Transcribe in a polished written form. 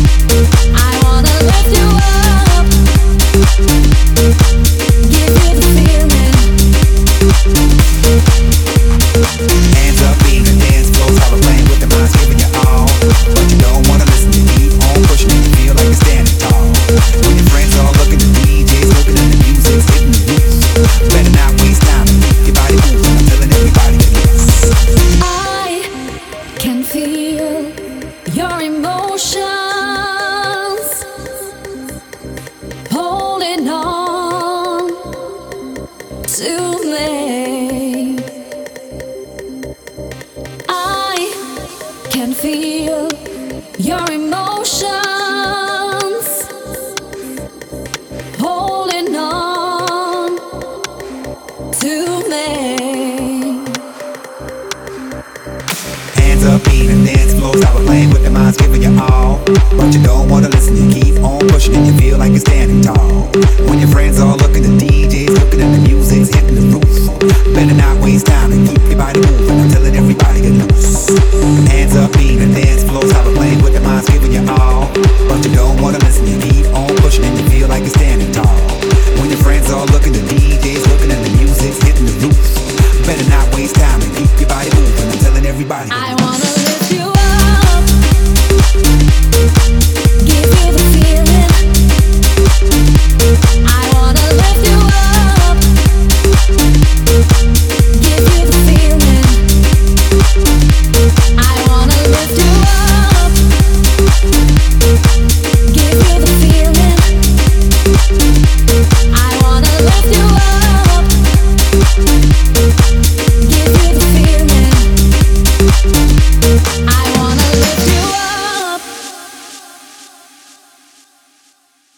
I wanna lift you up, give you the feeling. Hands up, being the dance floor, stop playing with the minds, giving you all. But you don't wanna listen, you keep on pushing and you feel like you're standing tall. When your friends all looking, the DJs looking and the music's hitting the roof. Better not waste time and keep your body moving. I'm telling everybody to yes. I can feel your emotions holding on to me. I can feel your emotions holding on to me. Hands up, being the dance floor, stop playing with the minds, giving you all. But you don't wanna listen, you keep on pushing and you feel like you're standing tall. When your friends all looking, the DJs looking and the music's hitting the roof. Better not waste time and keep